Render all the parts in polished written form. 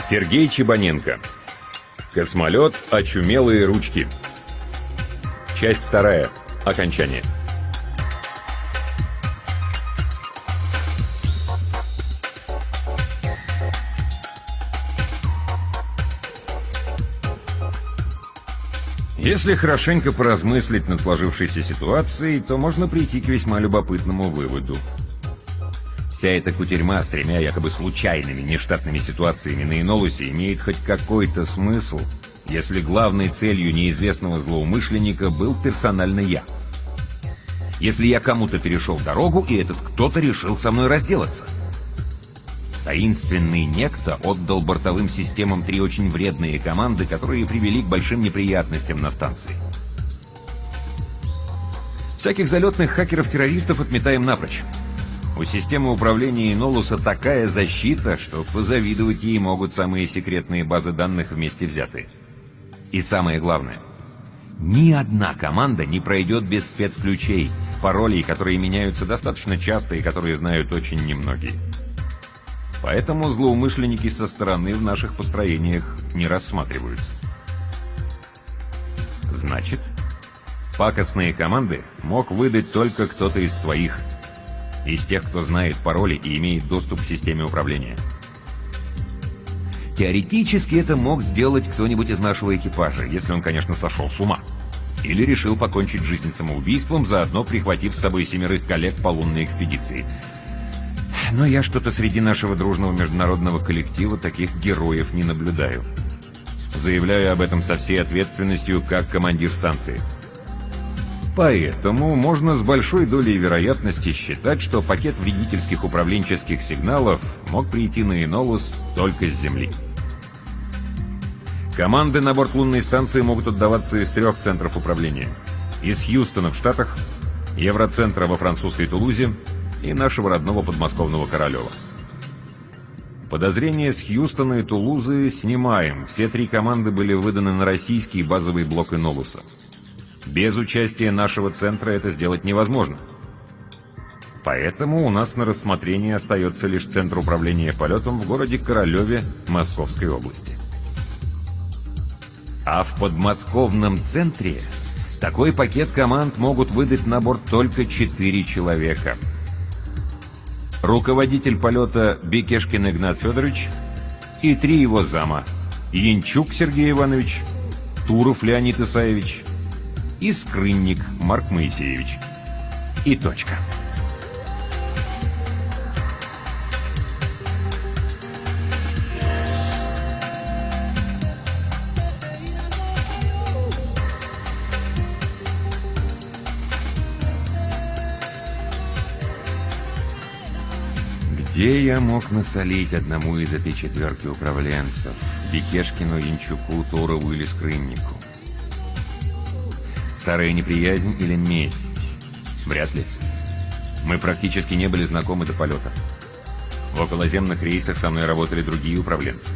Сергей Чебаненко. Космолет «Очумелые ручки». Часть 2. Окончание. Если хорошенько поразмыслить над сложившейся ситуацией, то можно прийти к весьма любопытному выводу. Вся эта кутерьма с 3 якобы случайными нештатными ситуациями на Энолусе имеет хоть какой-то смысл, если главной целью неизвестного злоумышленника был персонально я. Если я кому-то перешел дорогу, и этот кто-то решил со мной разделаться. Таинственный некто отдал бортовым системам 3 очень вредные команды, которые привели к большим неприятностям на станции. Всяких залетных хакеров-террористов отметаем напрочь. У системы управления Энолуса такая защита, что позавидовать ей могут самые секретные базы данных вместе взятые. И самое главное, ни одна команда не пройдет без спецключей, паролей, которые меняются достаточно часто и которые знают очень немногие. Поэтому злоумышленники со стороны в наших построениях не рассматриваются. Значит, пакостные команды мог выдать только кто-то из своих, из тех, кто знает пароли и имеет доступ к системе управления. Теоретически это мог сделать кто-нибудь из нашего экипажа, если он, конечно, сошел с ума. Или решил покончить жизнь самоубийством, заодно прихватив с собой 7 коллег по лунной экспедиции. Но я что-то среди нашего дружного международного коллектива таких героев не наблюдаю. Заявляю об этом со всей ответственностью, как командир станции. Поэтому можно с большой долей вероятности считать, что пакет вредительских управленческих сигналов мог прийти на Энолус только с Земли. Команды на борт лунной станции могут отдаваться из 3 центров управления. Из Хьюстона в Штатах, Евроцентра во французской Тулузе и нашего родного подмосковного Королева. Подозрения с Хьюстона и Тулузы снимаем. Все 3 команды были выданы на российский базовый блок Энолуса. Без участия нашего центра это сделать невозможно. Поэтому у нас на рассмотрении остается лишь Центр управления полетом в городе Королеве Московской области. А в подмосковном центре такой пакет команд могут выдать на борт только 4 человека. Руководитель полета Бекешкин Игнат Федорович и 3 его зама: Янчук Сергей Иванович, Туров Леонид Исаевич и Скрынник Марк Моисеевич. И точка. Где я мог насолить одному из этой 4 управленцев? Бекешкину, Янчуку, Турову или Скрыннику? Старая неприязнь или месть? Вряд ли. Мы практически не были знакомы до полета. В околоземных рейсах со мной работали другие управленцы.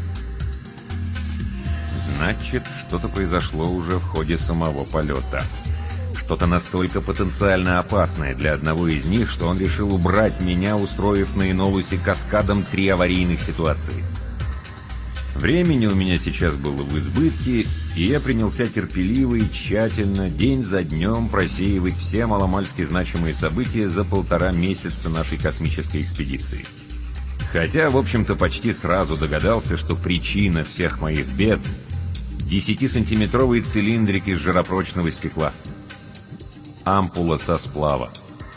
Значит, что-то произошло уже в ходе самого полета. Что-то настолько потенциально опасное для одного из них, что он решил убрать меня, устроив на Энолусе каскадом 3 аварийных ситуации. Времени у меня сейчас было в избытке, и я принялся терпеливо и тщательно, день за днем, просеивать все маломальски значимые события за 1,5 месяца нашей космической экспедиции. Хотя, в общем-то, почти сразу догадался, что причина всех моих бед — 10-сантиметровый цилиндрик из жаропрочного стекла. Ампула со сплава.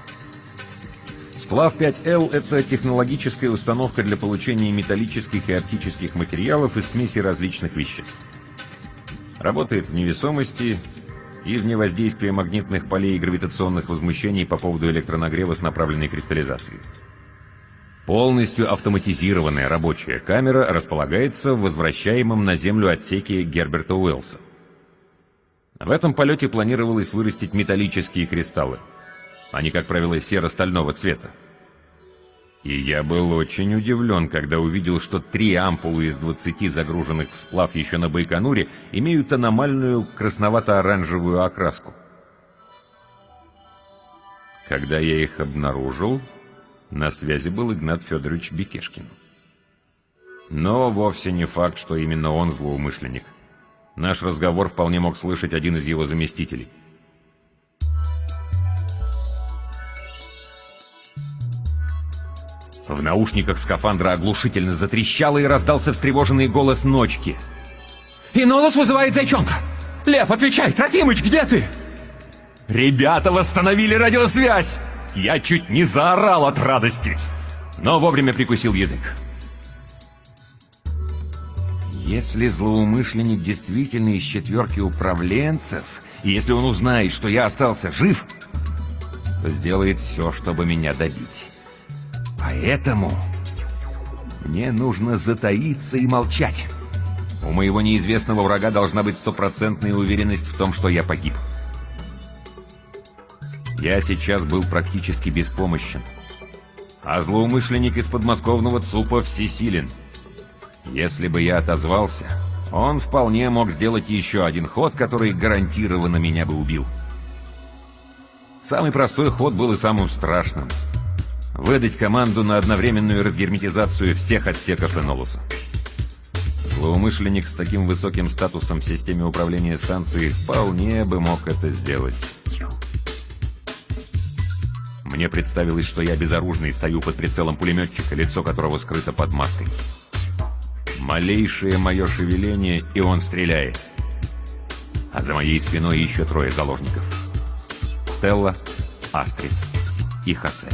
Сплав 5L — это технологическая установка для получения металлических и оптических материалов из смеси различных веществ. Работает в невесомости и вне воздействия магнитных полей и гравитационных возмущений по поводу электронагрева с направленной кристаллизацией. Полностью автоматизированная рабочая камера располагается в возвращаемом на Землю отсеке Герберта Уэллса. В этом полете планировалось вырастить металлические кристаллы. Они, как правило, серо-стального цвета. И я был очень удивлен, когда увидел, что 3 ампулы из 20, загруженных в сплав еще на Байконуре, имеют аномальную красновато-оранжевую окраску. Когда я их обнаружил, на связи был Игнат Федорович Бекешкин. Но вовсе не факт, что именно он злоумышленник. Наш разговор вполне мог слышать один из его заместителей. В наушниках скафандра оглушительно затрещало и раздался встревоженный голос Ночки. «Инолус вызывает Зайчонка! Лев, отвечай! Трофимыч, где ты?» «Ребята восстановили радиосвязь!» Я чуть не заорал от радости, но вовремя прикусил язык. Если злоумышленник действительно из четверки управленцев, и если он узнает, что я остался жив, то сделает все, чтобы меня добить. Поэтому мне нужно затаиться и молчать. У моего неизвестного врага должна быть стопроцентная уверенность в том, что я погиб. Я сейчас был практически беспомощен, а злоумышленник из подмосковного ЦУПа всесилен. Если бы я отозвался, он вполне мог сделать еще один ход, который гарантированно меня бы убил. Самый простой ход был и самым страшным. Выдать команду на одновременную разгерметизацию всех отсеков Энолуса. Злоумышленник с таким высоким статусом в системе управления станцией вполне бы мог это сделать. Мне представилось, что я безоружный стою под прицелом пулеметчика, лицо которого скрыто под маской. Малейшее мое шевеление, и он стреляет. А за моей спиной еще трое заложников. Стелла, Астрид и Хосе.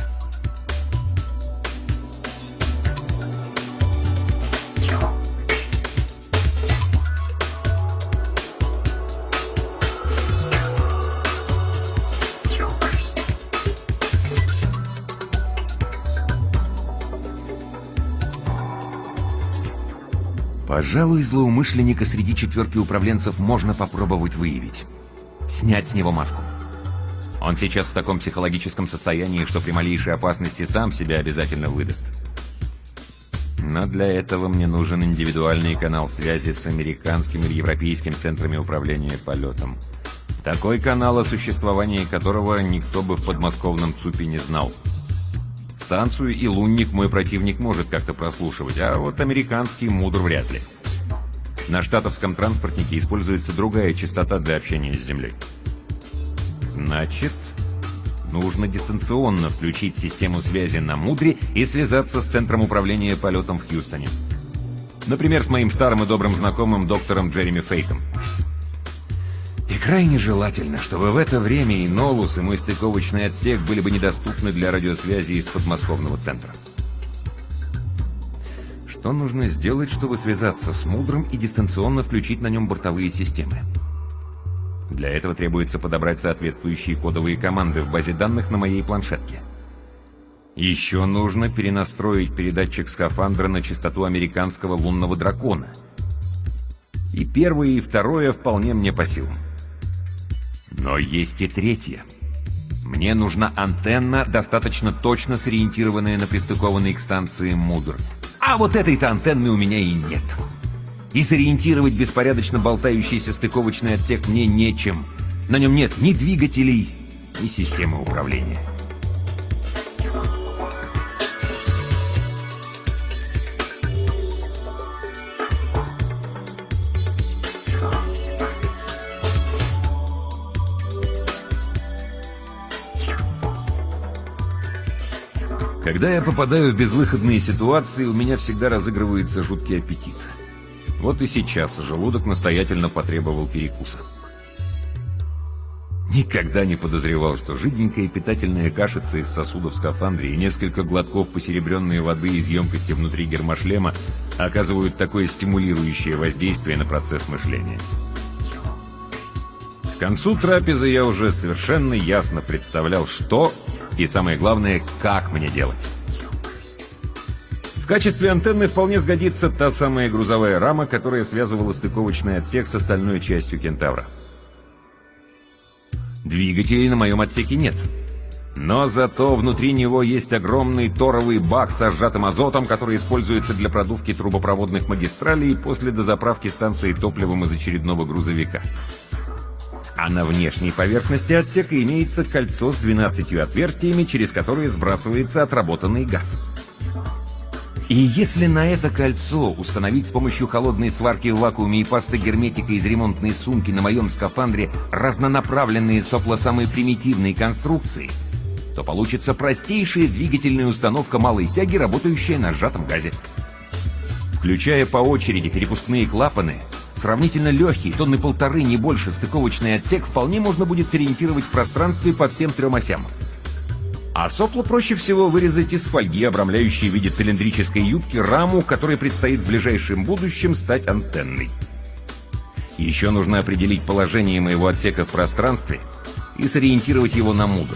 Пожалуй, злоумышленника среди четверки управленцев можно попробовать выявить. Снять с него маску. Он сейчас в таком психологическом состоянии, что при малейшей опасности сам себя обязательно выдаст. Но для этого мне нужен индивидуальный канал связи с американским или европейским центрами управления полетом. Такой канал, о существовании которого никто бы в подмосковном ЦУПе не знал. Станцию и лунник мой противник может как-то прослушивать, а вот американский мудр вряд ли. На штатовском транспортнике используется другая частота для общения с Землей. Значит, нужно дистанционно включить систему связи на Мудре и связаться с центром управления полетом в Хьюстоне. Например, с моим старым и добрым знакомым доктором Джереми Фейтом. И крайне желательно, чтобы в это время Энолус и мой стыковочный отсек были бы недоступны для радиосвязи из подмосковного центра. Что нужно сделать, чтобы связаться с Мудрым и дистанционно включить на нем бортовые системы? Для этого требуется подобрать соответствующие кодовые команды в базе данных на моей планшетке. Еще нужно перенастроить передатчик скафандра на частоту американского лунного дракона. И первое, и второе вполне мне по силам. Но есть и третье. Мне нужна антенна, достаточно точно сориентированная на пристыкованной к станции Мудр. А вот этой-то антенны у меня и нет. И сориентировать беспорядочно болтающийся стыковочный отсек мне нечем. На нем нет ни двигателей, ни системы управления. Когда я попадаю в безвыходные ситуации, у меня всегда разыгрывается жуткий аппетит. Вот и сейчас желудок настоятельно потребовал перекуса. Никогда не подозревал, что жиденькая питательная кашица из сосудов в скафандре и несколько глотков посеребренной воды из емкости внутри гермошлема оказывают такое стимулирующее воздействие на процесс мышления. К концу трапезы я уже совершенно ясно представлял, что и, самое главное, как мне делать. В качестве антенны вполне сгодится та самая грузовая рама, которая связывала стыковочный отсек с остальной частью Кентавра. Двигателей на моем отсеке нет. Но зато внутри него есть огромный торовый бак со сжатым азотом, который используется для продувки трубопроводных магистралей после дозаправки станции топливом из очередного грузовика. А на внешней поверхности отсека имеется кольцо с 12 отверстиями, через которые сбрасывается отработанный газ. И если на это кольцо установить с помощью холодной сварки в вакууме и пасты герметика из ремонтной сумки на моем скафандре разнонаправленные сопла самой примитивной конструкции, то получится простейшая двигательная установка малой тяги, работающая на сжатом газе. Включая по очереди перепускные клапаны, сравнительно легкий, тонны 1,5, не больше, стыковочный отсек вполне можно будет сориентировать в пространстве по всем 3 осям. А сопло проще всего вырезать из фольги, обрамляющей в виде цилиндрической юбки раму, которой предстоит в ближайшем будущем стать антенной. Еще нужно определить положение моего отсека в пространстве и сориентировать его на мудр.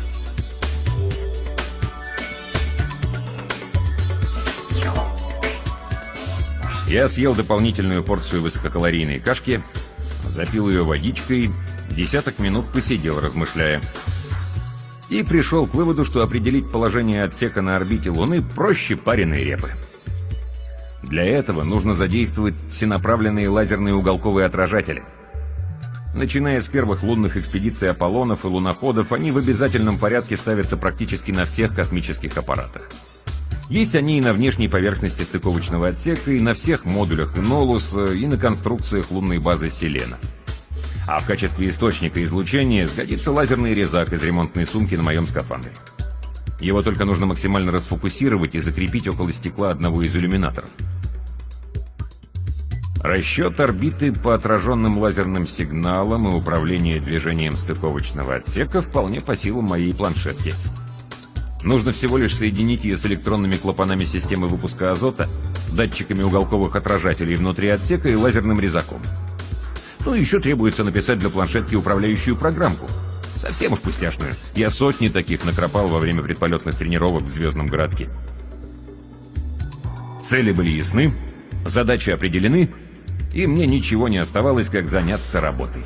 Я съел дополнительную порцию высококалорийной кашки, запил ее водичкой, десяток минут посидел, размышляя. И пришел к выводу, что определить положение отсека на орбите Луны проще пареной репы. Для этого нужно задействовать всенаправленные лазерные уголковые отражатели. Начиная с первых лунных экспедиций Аполлонов и луноходов, они в обязательном порядке ставятся практически на всех космических аппаратах. Есть они и на внешней поверхности стыковочного отсека, и на всех модулях Энолуса, и на конструкциях лунной базы Селена. А в качестве источника излучения сгодится лазерный резак из ремонтной сумки на моем скафандре. Его только нужно максимально расфокусировать и закрепить около стекла одного из иллюминаторов. Расчет орбиты по отраженным лазерным сигналам и управление движением стыковочного отсека вполне по силам моей планшетки. Нужно всего лишь соединить ее с электронными клапанами системы выпуска азота, датчиками уголковых отражателей внутри отсека и лазерным резаком. Ну и еще требуется написать для планшетки управляющую программку. Совсем уж пустяшную. Я сотни таких накропал во время предполетных тренировок в Звездном городке. Цели были ясны, задачи определены, и мне ничего не оставалось, как заняться работой.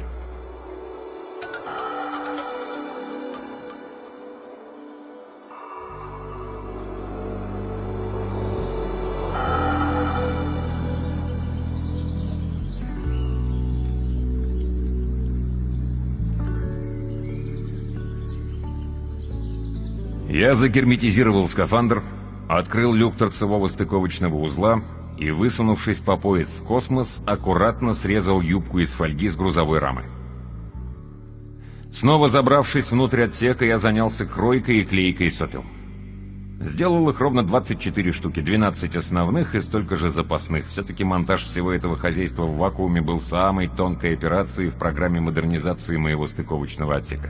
Я загерметизировал скафандр, открыл люк торцевого стыковочного узла и, высунувшись по пояс в космос, аккуратно срезал юбку из фольги с грузовой рамы. Снова забравшись внутрь отсека, я занялся кройкой и клейкой сопел. Сделал их ровно 24 штуки, 12 основных и столько же запасных. Все-таки монтаж всего этого хозяйства в вакууме был самой тонкой операцией в программе модернизации моего стыковочного отсека.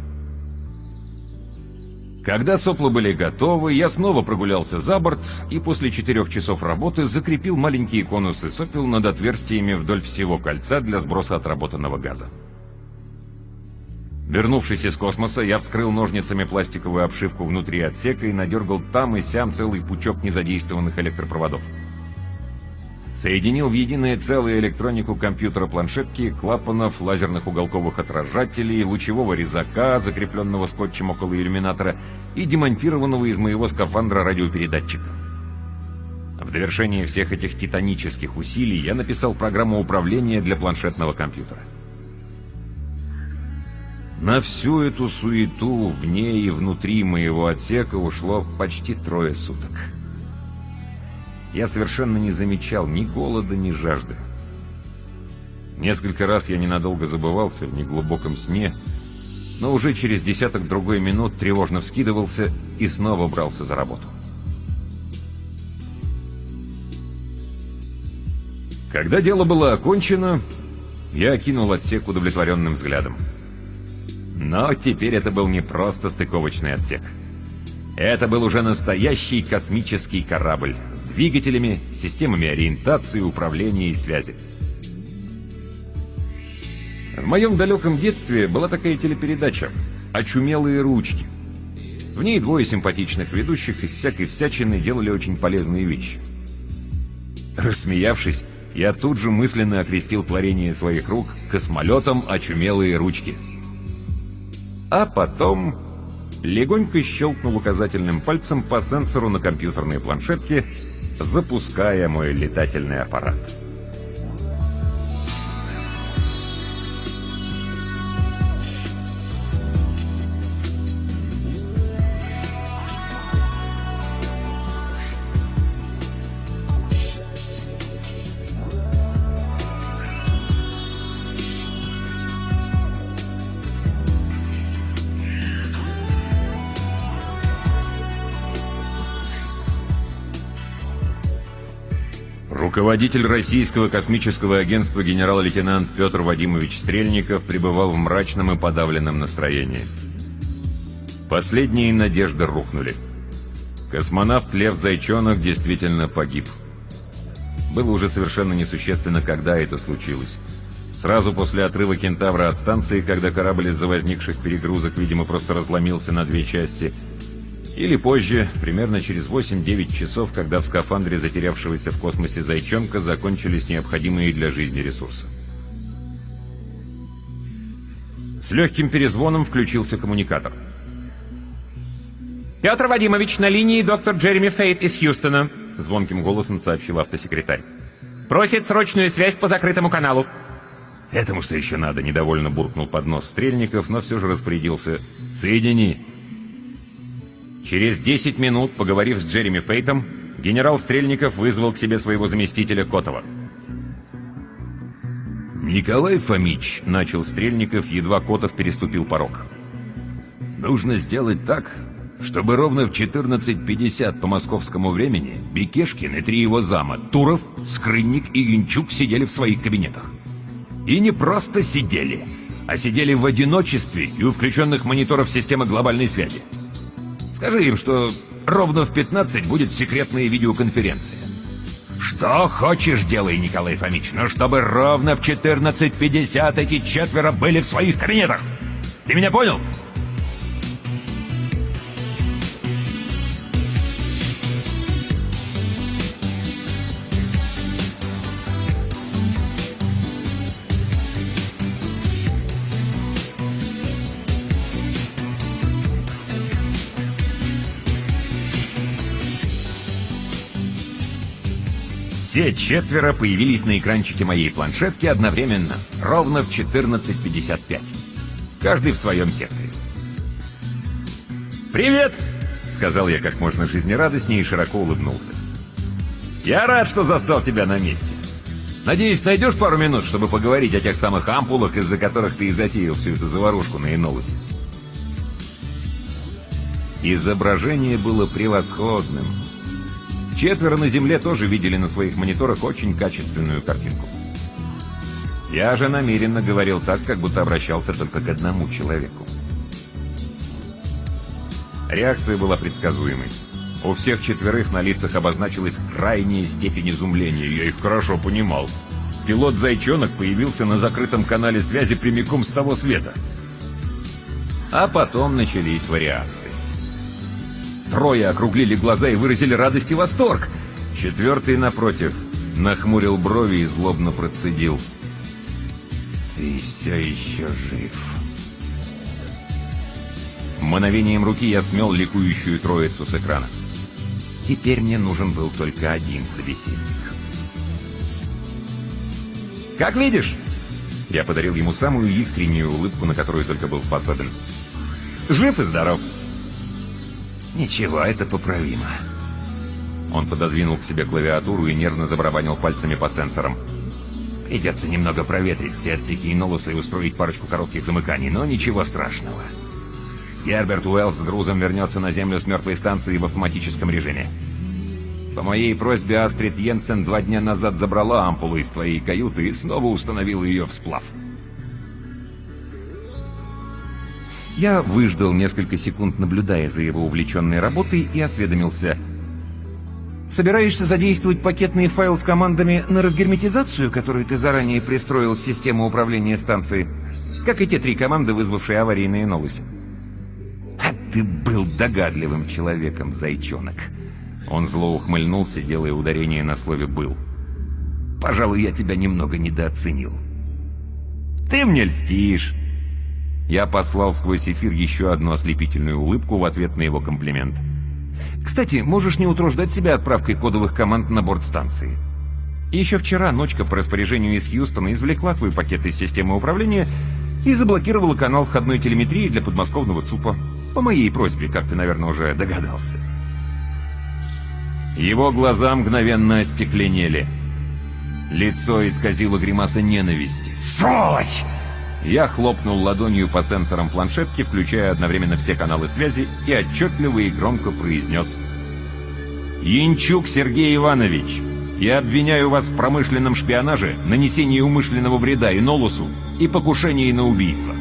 Когда сопла были готовы, я снова прогулялся за борт и после 4 часов работы закрепил маленькие конусы сопел над отверстиями вдоль всего кольца для сброса отработанного газа. Вернувшись из космоса, я вскрыл ножницами пластиковую обшивку внутри отсека и надергал там и сям целый пучок незадействованных электропроводов. Соединил в единое целое электронику компьютера, планшетки, клапанов, лазерных уголковых отражателей, лучевого резака, закрепленного скотчем около иллюминатора, и демонтированного из моего скафандра радиопередатчика. В довершение всех этих титанических усилий я написал программу управления для планшетного компьютера. На всю эту суету вне и внутри моего отсека ушло почти 3 суток. Я совершенно не замечал ни голода, ни жажды. Несколько раз я ненадолго забывался в неглубоком сне, но уже через десяток-другой минут тревожно вскидывался и снова брался за работу. Когда дело было окончено, я окинул отсек удовлетворенным взглядом. Но теперь это был не просто стыковочный отсек. Это был уже настоящий космический корабль с двигателями, системами ориентации, управления и связи. В моем далеком детстве была такая телепередача «Очумелые ручки». В ней 2 симпатичных ведущих из всякой всячины делали очень полезные вещи. Рассмеявшись, я тут же мысленно окрестил творение своих рук космолетом «Очумелые ручки». А потом легонько щелкнул указательным пальцем по сенсору на компьютерной планшетке, запуская мой летательный аппарат. Руководитель российского космического агентства генерал-лейтенант Петр Вадимович Стрельников пребывал в мрачном и подавленном настроении. Последние надежды рухнули. Космонавт Лев Зайчонок действительно погиб. Было уже совершенно несущественно, когда это случилось. Сразу после отрыва «Кентавра» от станции, когда корабль из-за возникших перегрузок, видимо, просто разломился на две части, или позже, примерно через 8-9 часов, когда в скафандре затерявшегося в космосе Зайчонка закончились необходимые для жизни ресурсы. С легким перезвоном включился коммуникатор. «Петр Вадимович, на линии доктор Джереми Фейт из Хьюстона», — звонким голосом сообщил автосекретарь. «Просит срочную связь по закрытому каналу». «Этому что еще надо?» — недовольно буркнул под нос Стрельников, но все же распорядился. «Соедини». Через 10 минут, поговорив с Джереми Фейтом, генерал Стрельников вызвал к себе своего заместителя Котова. «Николай Фомич», — начал Стрельников, едва Котов переступил порог. «Нужно сделать так, чтобы ровно в 14:50 по московскому времени Бекешкин и 3 его зама, Туров, Скрынник и Янчук сидели в своих кабинетах. И не просто сидели, а сидели в одиночестве и у включенных мониторов системы глобальной связи. Скажи им, что ровно в 15 будет секретная видеоконференция. Что хочешь, делай, Николай Фомич, но чтобы ровно в 14:50 эти четверо были в своих кабинетах. Ты меня понял?» Все четверо появились на экранчике моей планшетки одновременно, ровно в 14:55. Каждый в своем секторе. «Привет!» — сказал я как можно жизнерадостнее и широко улыбнулся. «Я рад, что застал тебя на месте. Надеюсь, найдешь пару минут, чтобы поговорить о тех самых ампулах, из-за которых ты и затеял всю эту заварушку на Энолусе». Изображение было превосходным. Четверо на Земле тоже видели на своих мониторах очень качественную картинку. Я же намеренно говорил так, как будто обращался только к одному человеку. Реакция была предсказуемой. У всех четверых на лицах обозначилась крайняя степень изумления. Я их хорошо понимал. Пилот Зайчонок появился на закрытом канале связи прямиком с того света. А потом начались вариации. Трое округлили глаза и выразили радость и восторг. Четвертый, напротив, нахмурил брови и злобно процедил: «Ты все еще жив». Мгновением руки я смел ликующую троицу с экрана. Теперь мне нужен был только один собеседник. «Как видишь?» Я подарил ему самую искреннюю улыбку, на которую только был способен. «Жив и здоров». «Ничего, это поправимо». Он пододвинул к себе клавиатуру и нервно забарабанил пальцами по сенсорам. «Придется немного проветрить все отсеки Энолуса и устроить парочку коротких замыканий, но ничего страшного. Герберт Уэллс с грузом вернется на Землю с мертвой станции в автоматическом режиме. По моей просьбе Астрид Йенсен 2 дня назад забрала ампулу из твоей каюты и снова установила ее в сплав». Я выждал несколько секунд, наблюдая за его увлеченной работой, и осведомился: «Собираешься задействовать пакетный файл с командами на разгерметизацию, которую ты заранее пристроил в систему управления станцией, как и те 3 команды, вызвавшие аварии на Энолусе?» «А ты был догадливым человеком, Зайчонок». Он зло ухмыльнулся, делая ударение на слове «был». «Пожалуй, я тебя немного недооценил». «Ты мне льстишь». Я послал сквозь эфир еще одну ослепительную улыбку в ответ на его комплимент. «Кстати, можешь не утруждать себя отправкой кодовых команд на борт станции. Еще вчера Ночка по распоряжению из Хьюстона извлекла твой пакет из системы управления и заблокировала канал входной телеметрии для подмосковного ЦУПа. По моей просьбе, как ты, наверное, уже догадался». Его глаза мгновенно остекленели. Лицо исказило гримаса ненависти. «Сволочь!» Я хлопнул ладонью по сенсорам планшетки, включая одновременно все каналы связи, и отчетливо и громко произнес: «Янчук Сергей Иванович, Я обвиняю вас в промышленном шпионаже, нанесении умышленного вреда Энолусу и покушении на убийство.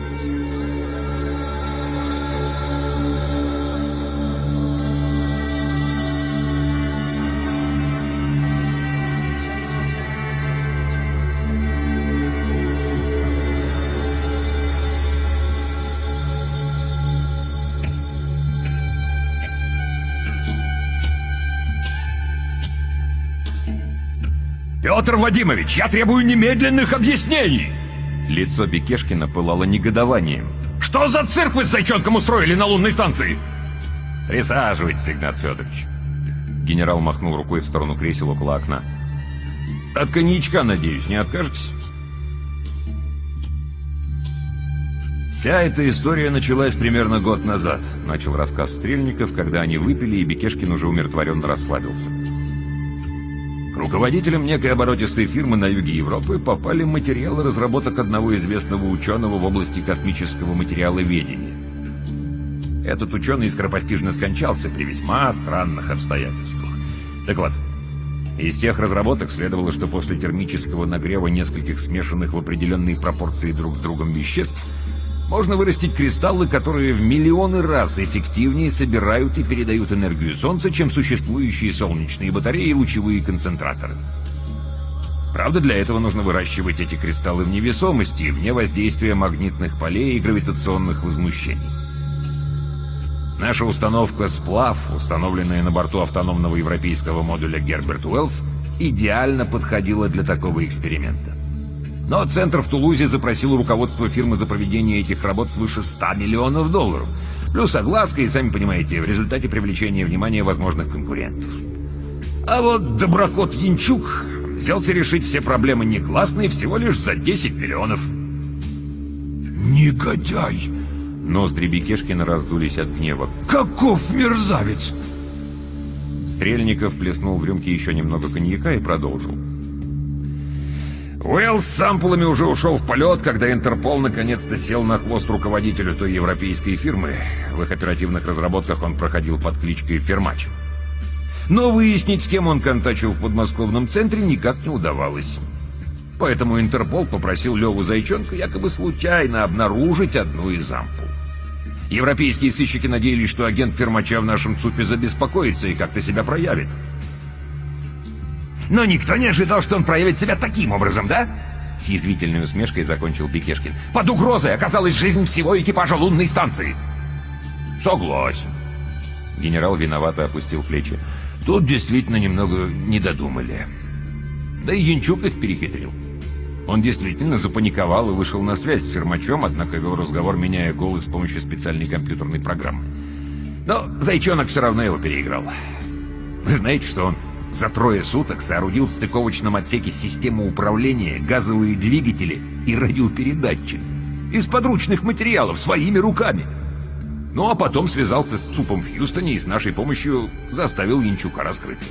Петр Вадимович, я требую немедленных объяснений! Лицо Бекешкина пылало негодованием. Что за цирк вы с зайчонком устроили на лунной станции? «Присаживайтесь, Игнат Федорович». Генерал махнул рукой в сторону кресел около окна. «От коньячка, надеюсь, не откажетесь?» «Вся эта история началась примерно год назад», — начал рассказ Стрельников, когда они выпили, и Бекешкин уже умиротворенно расслабился. К руководителям некой оборотистой фирмы на юге Европы попали материалы разработок одного известного ученого в области космического материаловедения. Этот ученый скоропостижно скончался при весьма странных обстоятельствах. Так вот, из тех разработок следовало, что после термического нагрева нескольких смешанных в определенной пропорции друг с другом веществ можно вырастить кристаллы, которые в миллионы раз эффективнее собирают и передают энергию Солнца, чем существующие солнечные батареи и лучевые концентраторы. Правда, для этого нужно выращивать эти кристаллы в невесомости, вне воздействия магнитных полей и гравитационных возмущений. Наша установка «Сплав», установленная на борту автономного европейского модуля Герберт Уэллс, идеально подходила для такого эксперимента. Но центр в Тулузе запросил у руководства фирмы за проведение этих работ свыше $100 миллионов. Плюс огласка и, сами понимаете, в результате привлечения внимания возможных конкурентов. А вот доброход Янчук взялся решить все проблемы негласные всего лишь за 10 миллионов. Негодяй! Ноздри Бекешкина раздулись от гнева. Каков мерзавец! Стрельников плеснул в рюмки еще немного коньяка и продолжил. Уэллс с ампулами уже ушел в полет, когда Интерпол наконец-то сел на хвост руководителю той европейской фирмы. В их оперативных разработках он проходил под кличкой Фермач. Но выяснить, с кем он контачил в подмосковном центре, никак не удавалось. Поэтому Интерпол попросил Леву Зайчонка якобы случайно обнаружить одну из ампул. Европейские сыщики надеялись, что агент Фермача в нашем ЦУПе забеспокоится и как-то себя проявит. Но никто не ожидал, что он проявит себя таким образом, да? С язвительной усмешкой закончил Бекешкин. Под угрозой оказалась жизнь всего экипажа лунной станции. Согласен. Генерал виновато опустил плечи. Тут действительно немного не додумали. Да и Янчук их перехитрил. Он действительно запаниковал и вышел на связь с Фермачом, однако вел разговор, меняя голос с помощью специальной компьютерной программы. Но Зайчонок все равно его переиграл. Вы знаете, что он за 3 суток соорудил в стыковочном отсеке систему управления, газовые двигатели и радиопередатчик из подручных материалов своими руками. Ну а потом связался с ЦУПом в Хьюстоне и с нашей помощью заставил Янчука раскрыться.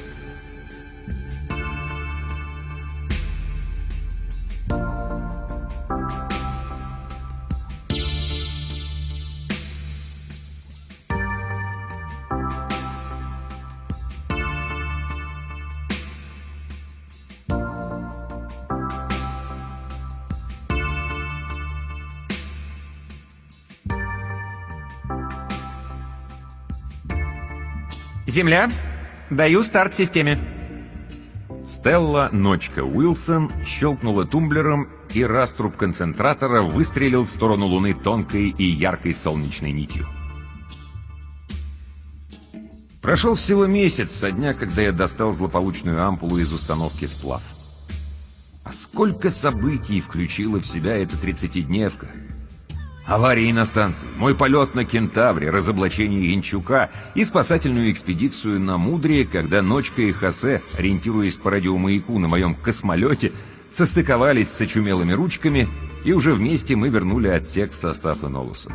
Земля, даю старт системе. Стелла Ночка Уилсон щелкнула тумблером, и раструб концентратора выстрелил в сторону Луны тонкой и яркой солнечной нитью. Прошел всего месяц со дня, когда я достал злополучную ампулу из установки «Сплав». А сколько событий включила в себя эта 30-дневка! Аварии на станции, мой полет на Кентавре, разоблачение Янчука и спасательную экспедицию на Мудре, когда Ночка и Хосе, ориентируясь по радиомаяку на моем космолете, состыковались с очумелыми ручками, и уже вместе мы вернули отсек в состав Энолуса.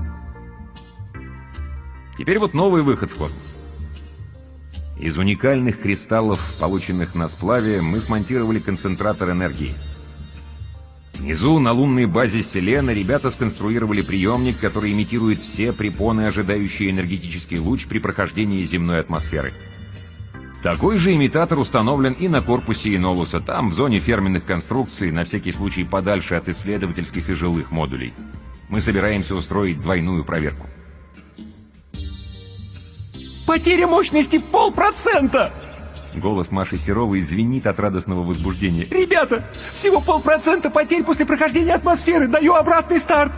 Теперь вот новый выход в космос. Из уникальных кристаллов, полученных на сплаве, мы смонтировали концентратор энергии. Внизу, на лунной базе Селена, ребята сконструировали приемник, который имитирует все препоны, ожидающие энергетический луч при прохождении земной атмосферы. Такой же имитатор установлен и на корпусе Энолуса, там, в зоне ферменных конструкций, на всякий случай подальше от исследовательских и жилых модулей. Мы собираемся устроить двойную проверку. Потеря мощности 0,5%! Голос Маши Серовой звенит от радостного возбуждения. Ребята, всего 0,5% потерь после прохождения атмосферы. Даю обратный старт.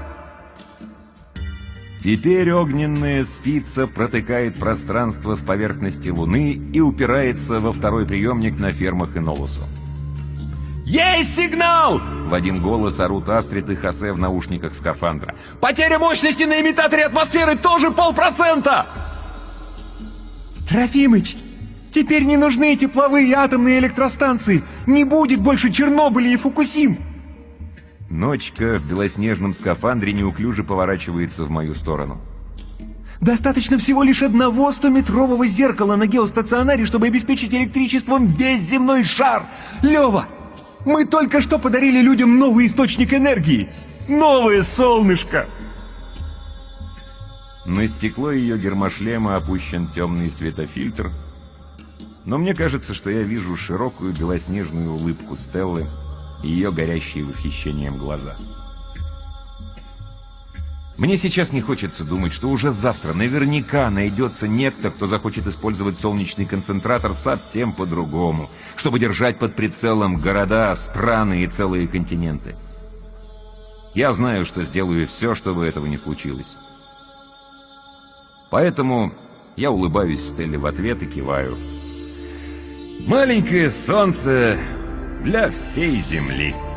Теперь огненная спица протыкает пространство с поверхности Луны и упирается во второй приемник на фермах Энолуса. Есть сигнал! В один голос орут Астрид и Хосе в наушниках скафандра. Потеря мощности на имитаторе атмосферы тоже 0,5%! Трофимыч, теперь не нужны тепловые и атомные электростанции. Не будет больше Чернобыля и Фукусим. Ночка в белоснежном скафандре неуклюже поворачивается в мою сторону. Достаточно всего лишь одного 100-метрового зеркала на геостационаре, чтобы обеспечить электричеством весь земной шар. Лёва, мы только что подарили людям новый источник энергии. Новое солнышко. На стекло ее гермошлема опущен темный светофильтр, но мне кажется, что я вижу широкую белоснежную улыбку Стеллы и ее горящие восхищением глаза. Мне сейчас не хочется думать, что уже завтра наверняка найдется некто, кто захочет использовать солнечный концентратор совсем по-другому, чтобы держать под прицелом города, страны и целые континенты. Я знаю, что сделаю все, чтобы этого не случилось. Поэтому я улыбаюсь Стелле в ответ и киваю. Маленькое солнце для всей Земли.